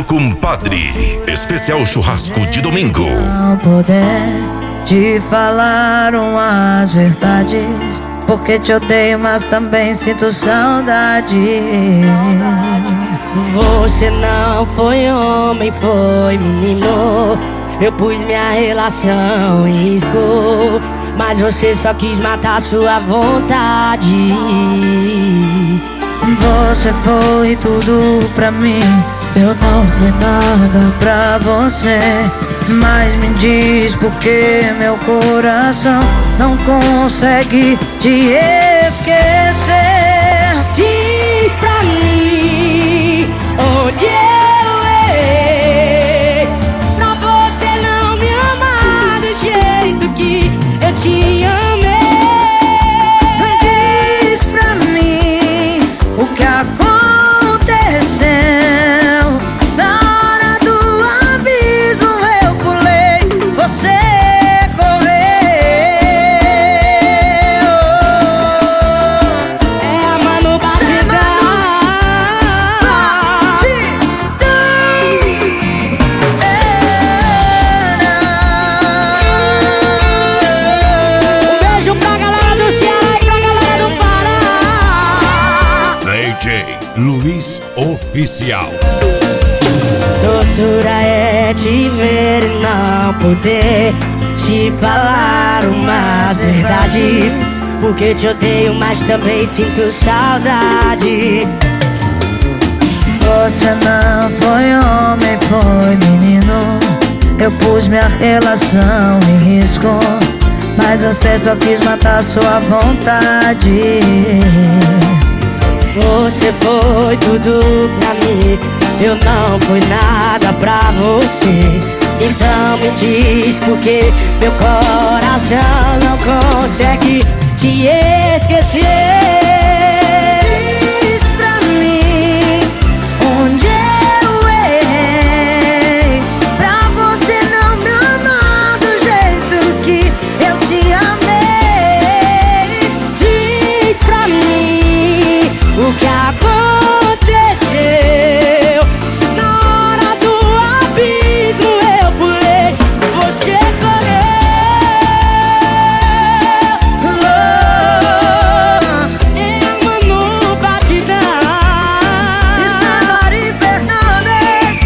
Compadre, especial churrasco de domingo. Não poder te falar umas verdades, porque te odeio, mas também sinto saudade. Você não foi homem, foi menino. Eu pus minha relação em risco, mas você só quis matar sua vontade. Você foi tudo pra mim, eu não fui nada pra você. Mas me diz por que meu coração não consegue te esquecer. Diz pra mim onde eu errei, pra você não me amar do jeito que eu te amei. Diz pra mim o que aconteceu. Na hora do abismo eu pulei, você correu. É a Manu Batidão. Um beijo pra galera do Ceará e pra galera do Pará. DJ Luiz Oficial. Tortura é te ver e não poder te falar umas verdades, porque te odeio, mas também sinto saudade. Você não foi homem, foi menino. Eu pus minha relação em risco, mas você só quis matar sua vontade. Você foi tudo pra mim, eu não fui nada pra você. Então me diz por que meu coração não consegue te esquecer. Diz pra mim onde eu errei, pra você não me amar do jeito que eu te amei. Diz pra mim o que aconteceu. Na hora do abismo eu pulei, você correu. É a Manu Batidão. Isso é Mari Fernandes.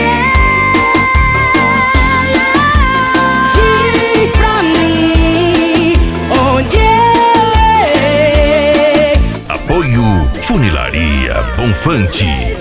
Diz pra mim onde eu errei. Apoio Funilaria Bonfante.